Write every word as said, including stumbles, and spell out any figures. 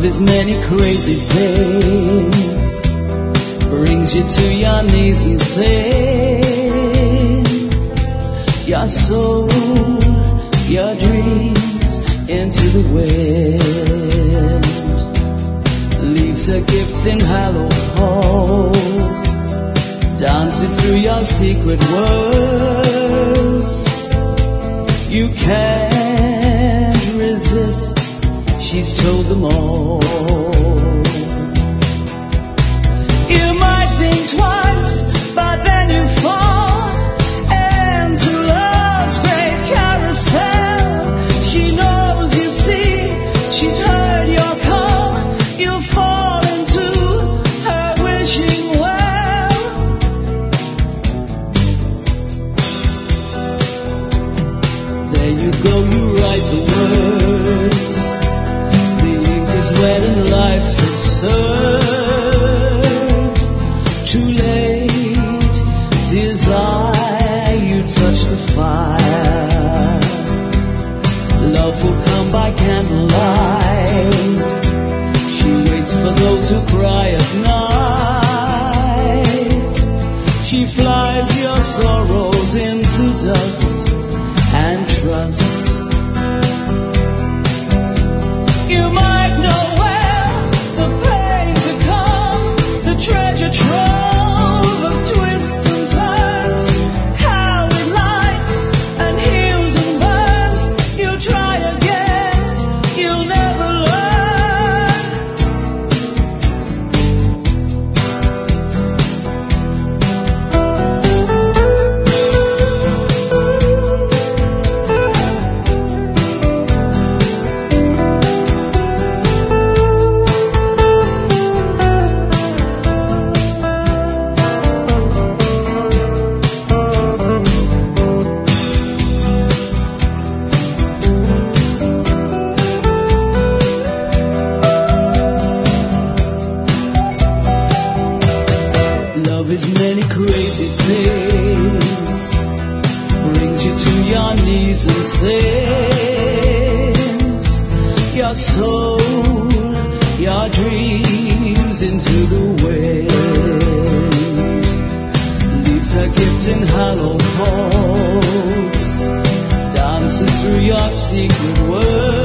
Love is many crazy things, brings you to your knees and sings your soul, your dreams into the wind, leaves her gifts in hollow halls, dances through your secret words. You can't resist, she's told them all. You might think twice, but then you fall into love's great carousel. She knows, you see, she's heard your call. You'll fall into her wishing well. There you go, you write the words. The ink is wet and life's absurd. Too late, desire, you touch the fire. Love will come by candlelight. She waits for those who cry at night. She flies your sorrows into dust and trust. You might know where the pain to come, the treasure trove of twists and turns, how it lights and heals and burns. You try again, you'll never learn. Love is many crazy things, brings you to your knees and sings your soul, your dreams into the wind, leaves her gifts in hollow halls, dances through your secret world.